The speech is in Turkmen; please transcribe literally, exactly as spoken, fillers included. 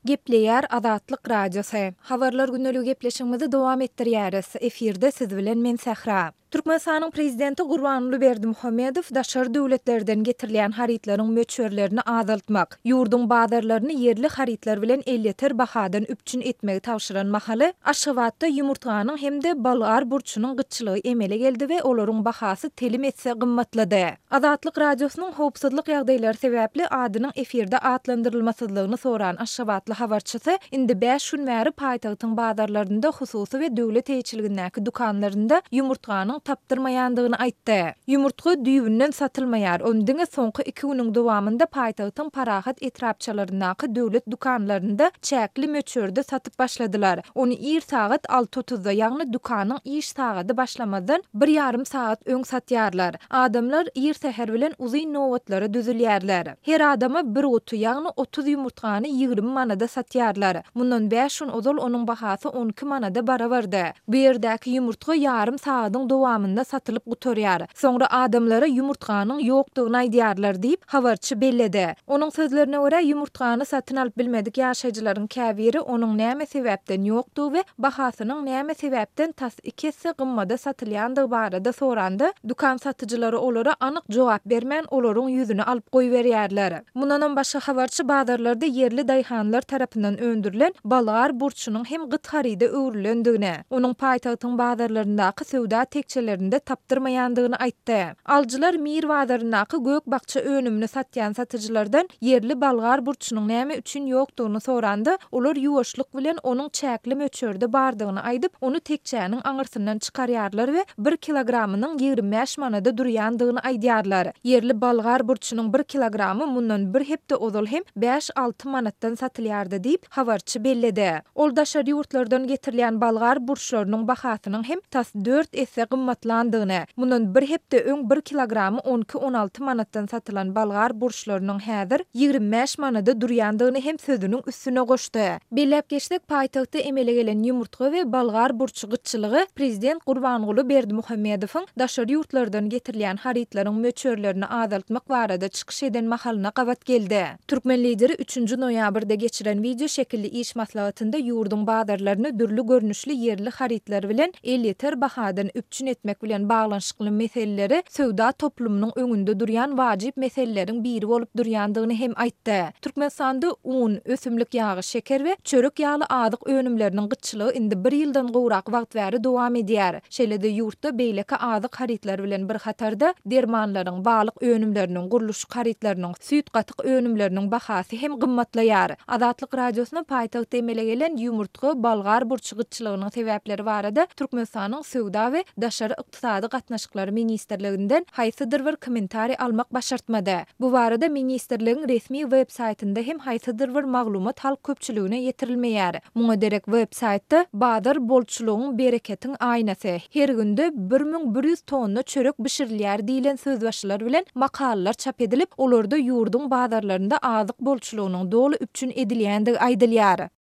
Gepleýär Azatlyk Radiosu. Habarlar günnälik gepleşigimizi dowam etdirýäris. Efirde siz bilen men Sähra. Türkmenistanyň prezidenti Gurbanuly Berdimuhammedow daşary döwletlerden getirilýän haritlaryň möçberlerini azaltmak, ýurdun bazarlaryny yerli haritlar bilen elleter bahadan üpçün etmegi tawşyran mahaly Aşgabatda ýumurtganyň hemde balgar burçunyň gyçylygy emele geldi we olaryň bahasy telim etse gymmatlady. Azatlyk Radiosynyň howpsuzlyk ýagdaýlary sebäpli adynyň efirde atlandyrylmasyzlygyny soran Aşgabatly habarçysy indi beş gün bäri paýtagtyň bazarlarynda hususy we döwlet eýçiligindäki dukanlarynda ýumurtganyň tapdyrmaýandygyny aýtdy. Ýumurtga düýbünden satylmaýar. Ondyňa soňky iki güniň dowamında paýtagtyň parahat etrapçylaryndaky döwlet dukanlarynda çäkli möçberde satyp başladylar. Onu ir saat alty otuzda, ýagny dukanyň iş sagaty başlamadan bir ýarym saat öň satýarlar. Adamlar ir seher bilen uzy nowatlary düzülýärler. Her adama bir otu, ýagny otuz ýumurtgany ýygrimi manada satýarlar. Mundan beş gün ozal onuň bahasy on iki manada barabardy. Bu ýerdäki ýumurtga ýarym sagatyň dowamında satylyp gutarýar. Soňra adamlara ýumurtganyň ýokdugyny aýdýarlar diýip habarçy belledi. Onuň sözlerine görä ýumurtgany satyn alyp bilmedik ýaşaýjylaryň käbiri onuň näme sebäpden ýokdugy we bahasynyň näme sebäpden tas iki hisse gymmada satylýandygy barada sorandy. Dukan satyjylary olara anyk jogap bermän olaryň ýüzüne alyp goýberýärler. Mundan başga habarçy bazarlarda yerli daýhanlar tarapyndan öndürilen balgar burçunyň hem gyt harida öwrülendigine, onuň paýtagtyň bazarlaryndaky söwda tekçelerinde tapdyrmaýandygyny aýtdy. Aljylar Mir bazaryndaky gök bakça önümini satýan satyjylardan yerli balgar burçunyň näme üçin ýokdugyny sorandy. Olar ýuwaşlyk bilen onuň çäkli möçberde bardygyny aýdyp, onu tekçäniň aňyrsyndan çykarýarlar we bir kilogramynyň ýygrimi beş manada durýandygyny aýdýarlar. Yerli balgar burçunyň bir kilogramy mundan bir hepde ozal hem beş alty manatdan satylýardy diýip habarçy belledi. Ol daşary ýurtlardan getirilýän balgar burçlarynyň bahasynyň hem tas dört esse gymmatlandygyny, mundan bir hepde öň bir kilogramy on iki on alty manatdan satylan balgar burçlarynyň häzir ýygrimi beş manada durýandygyny hem sözüniň üstüne goşdy. Bellep geçdik paýtagtda emele gelen ýumurtga we balgar burçy gyçylygy prezident Gurbanuly Berdimuhammedowyň daşary ýurtlardan getirilýän haritlaryň möçberlerini azaltmak barada çykyş eden mahalyna gabat geldi. Türkmen lideri üçünji noýabrda geçiren video şekilli iş maslahatynda ýurdun bazarlaryny dürli görnüşli yerli haritlar bilen elleter bahadan üpçün etmek bilen baglanşykly meseleleri söwda toplumynyň öňünde durýan wajyp meseleleriň biri bolup durýandygyny hem aýtdy. Türkmenistanda un, ösümlik ýagy, şeker we çörek ýaly adyk önümleriniň gyçylygy indi bir ýyldan gowrak wagt bäri dowam edýär. Şeýle-de ýurtda beýleki adyk haritlar bilen bir hatarda dermanlaryň, balyk önümleriniň, guruluş haritlarynyň, süýt gatyk önümleriniň bahasy hem gymmatlaýar. Azatlyk Radiosyna paýtagtda emele gelen ýumurtga, balgar burçy gyçylygynyň sebäpleri barada Türkmenistanyň söwda we daşary ykdysady gatnaşyklary ministrliginden haýsydyr bir kommentari almak başartmady. Bu barada ministrligiň resmi web saýtynda hem haýsydyr bir maglumat halk köpçüligine ýetirilmeýär. Muňa derek web saýtda bazar bolçulugyň bereketiň aýnasy, her günde bir ming bir ýüz tonna çörek bişirilýär diýilen sözbaşylar bilen makalalar çap edilip, olarda ýurdun bazarlarynda azyk bolçulugynyň doly üpçün edilýändigi aýdylýar.